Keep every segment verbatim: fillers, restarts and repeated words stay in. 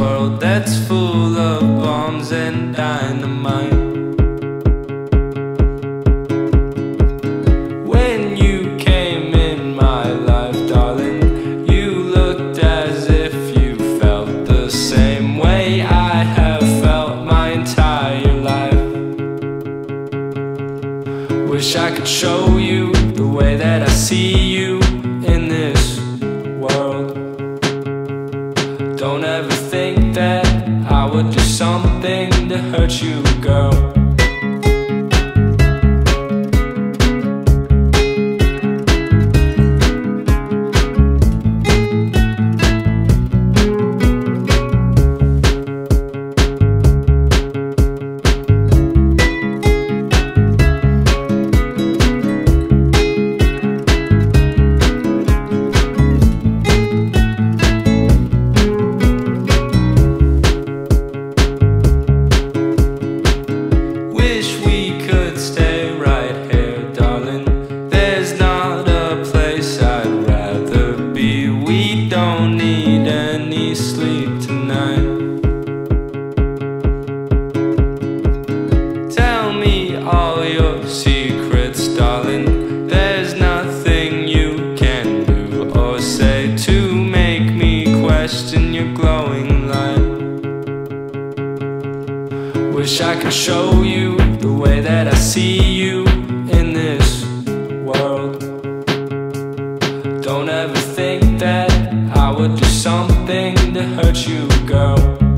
world that's full of bombs and dynamite. When you came in my life, darling, you looked as if you felt the same way I have felt my entire life. Wish I could show you the way that I see you in this world. Don't ever think that I would do something to hurt you, girl. Don't need any sleep tonight. Tell me all your secrets, darling. There's nothing you can do or say to make me question your glowing light. Wish I could show you the way that I see you in this world. Don't ever think that I would do something to hurt you, girl.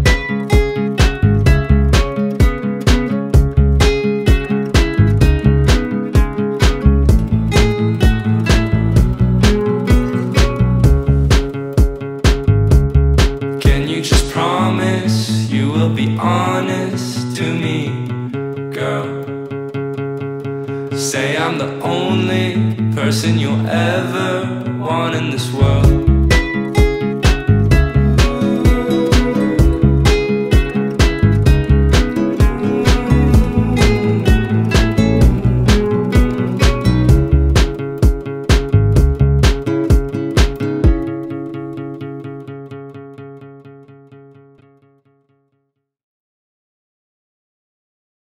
Can you just promise you will be honest to me, girl? Say I'm the only person you'll ever want in this world.